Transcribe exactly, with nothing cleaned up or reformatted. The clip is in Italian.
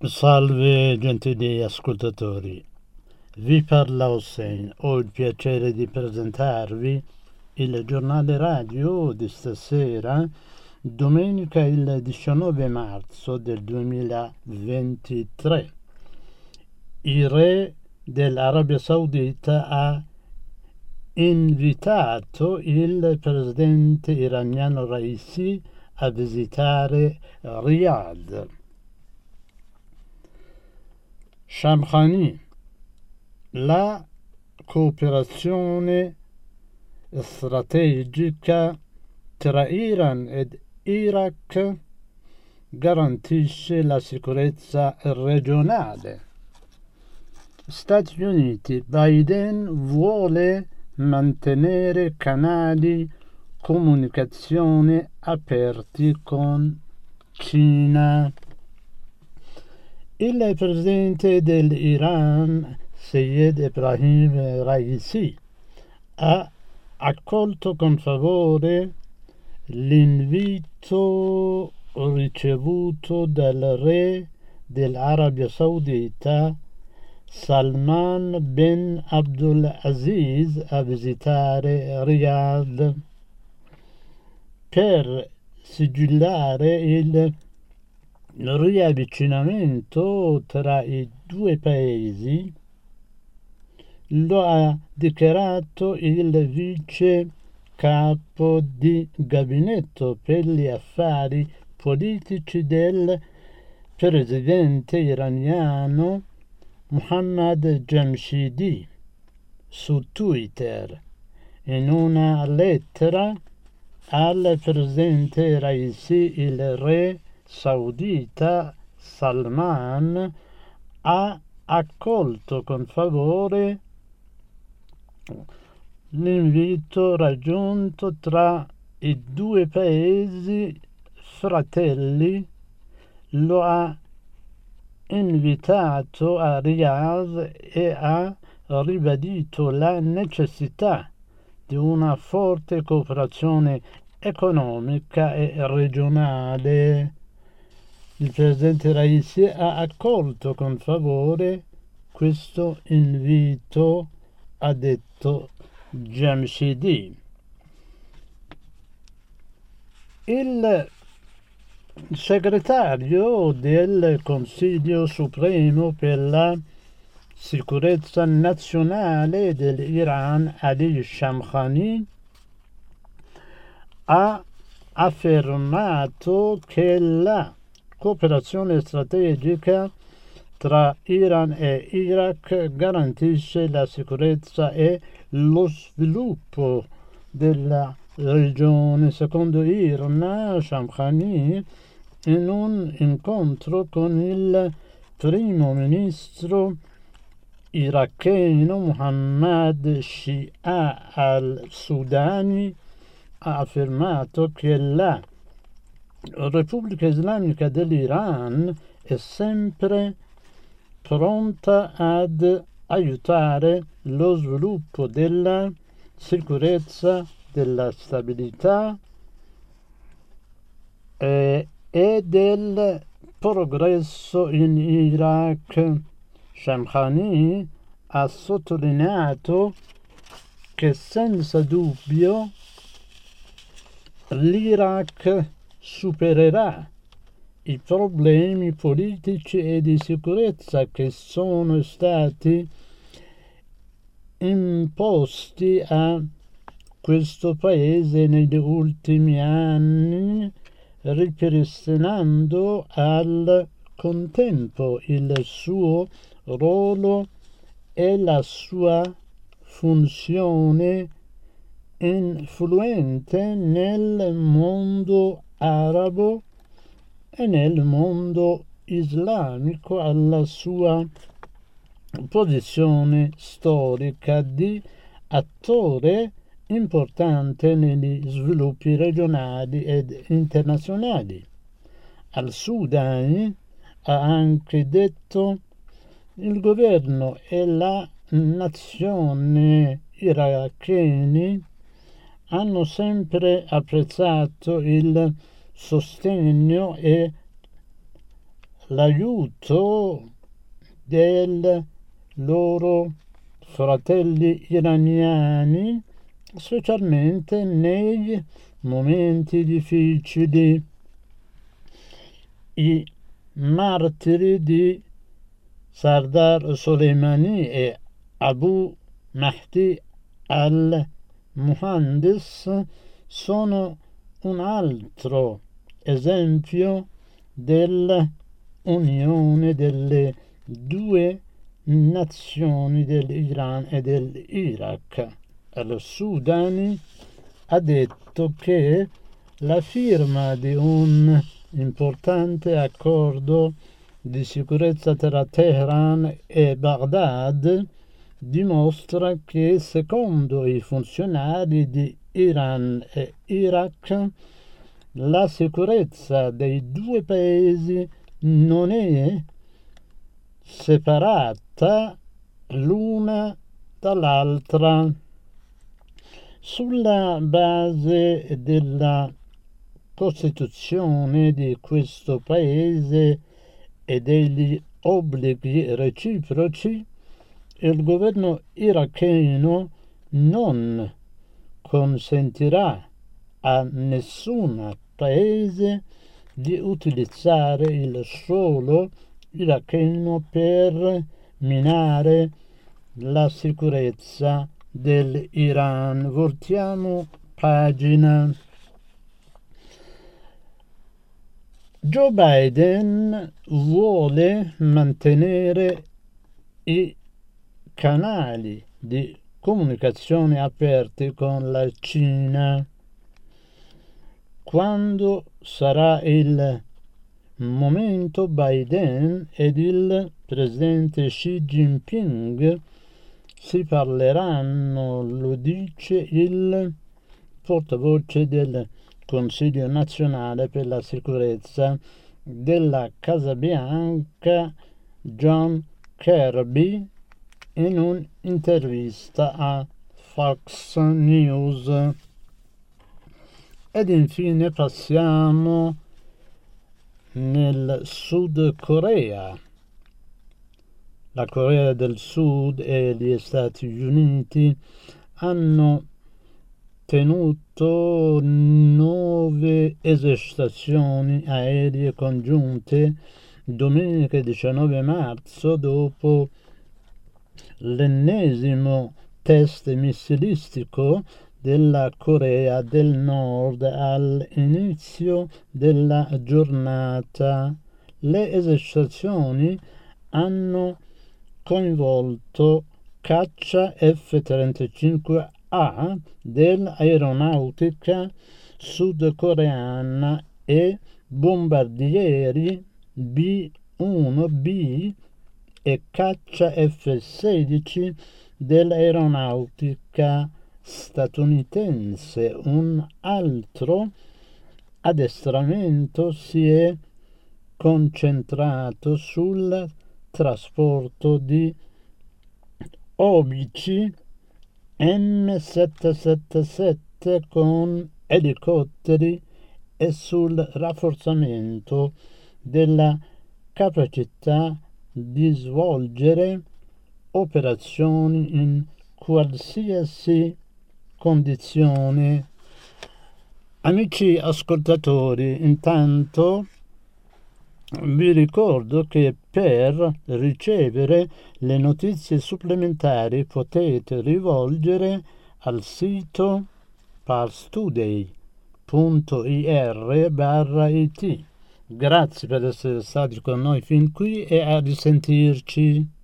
Salve gentili ascoltatori, vi parla Hossein. Ho il piacere di presentarvi il giornale radio di stasera, domenica il diciannove marzo del duemilaventitré. Il re dell'Arabia Saudita ha invitato il presidente iraniano Raisi a visitare Riyadh. Shamkhani, la cooperazione strategica tra Iran ed Iraq garantisce la sicurezza regionale. Stati Uniti, Biden vuole mantenere canali comunicazione aperti con Cina. Il presidente dell'Iran, Seyed Ebrahim Raisi, ha accolto con favore l'invito ricevuto dal re dell'Arabia Saudita Salman bin Abdul Aziz a visitare Riyadh per sigillare il riavvicinamento tra i due paesi. Lo ha dichiarato il vice capo di gabinetto per gli affari politici del presidente iraniano Mohammad Jamshidi su Twitter. In una lettera al presidente Raisi, il re saudita Salman ha accolto con favore l'invito raggiunto tra i due paesi fratelli. Lo ha invitato a Riyadh e ha ribadito la necessità di una forte cooperazione economica e regionale. Il presidente Raisi ha accolto con favore questo invito, ha detto Jamshidi. Il segretario del Consiglio Supremo per la sicurezza nazionale dell'Iran, Ali Shamkhani, ha affermato che la cooperazione strategica tra Iran e Iraq garantisce la sicurezza e lo sviluppo della regione. Secondo Irna, Shamkhani, in un incontro con il primo ministro iracheno Mohammad Shia al-Sudani, ha affermato che la Repubblica Islamica dell'Iran è sempre pronta ad aiutare lo sviluppo della sicurezza, della stabilità e, e del progresso in Iraq. Shamkhani ha sottolineato che senza dubbio l'Iraq supererà i problemi politici e di sicurezza che sono stati imposti a questo paese negli ultimi anni, ripristinando al contempo il suo ruolo e la sua funzione influente nel mondo arabo e nel mondo islamico, alla sua posizione storica di attore importante negli sviluppi regionali ed internazionali. Al-Sudani ha anche detto: il governo e la nazione iracheni hanno sempre apprezzato il sostegno e l'aiuto dei loro fratelli iraniani, specialmente nei momenti difficili. I martiri di Sardar Soleimani e Abu Mahdi al-Muhandis sono un altro esempio dell'unione delle due nazioni dell'Iran e dell'Iraq. Al-Sudani ha detto che la firma di un importante accordo di sicurezza tra Teheran e Baghdad dimostra che, secondo i funzionari di Iran e Iraq, la sicurezza dei due paesi non è separata l'una dall'altra. Sulla base della Costituzione di questo paese e degli obblighi reciproci, il governo iracheno non consentirà a nessun paese di utilizzare il suolo iracheno per minare la sicurezza dell'Iran. Voltiamo pagina. Joe Biden vuole mantenere i canali di comunicazione aperti con la Cina. Quando sarà il momento, Biden ed il presidente Xi Jinping si parleranno, lo dice il portavoce del Consiglio nazionale per la sicurezza della Casa Bianca, John Kirby, in un'intervista a Fox News. Ed infine passiamo nel Sud Corea. La Corea del Sud e gli Stati Uniti hanno tenuto nove esercitazioni aeree congiunte domenica diciannove marzo, dopo l'ennesimo test missilistico della Corea del Nord all'inizio della giornata. Le esercitazioni hanno coinvolto caccia F trentacinque A dell'aeronautica sudcoreana e bombardieri B uno B e caccia F sedici dell'aeronautica statunitense. Un altro addestramento si è concentrato sul trasporto di obici M settecentosettantasette con elicotteri e sul rafforzamento della capacità di svolgere operazioni in qualsiasi condizione. Amici ascoltatori, intanto vi ricordo che per ricevere le notizie supplementari potete rivolgere al sito parstoday punto ir barra it. Grazie per essere stati con noi fin qui e a risentirci.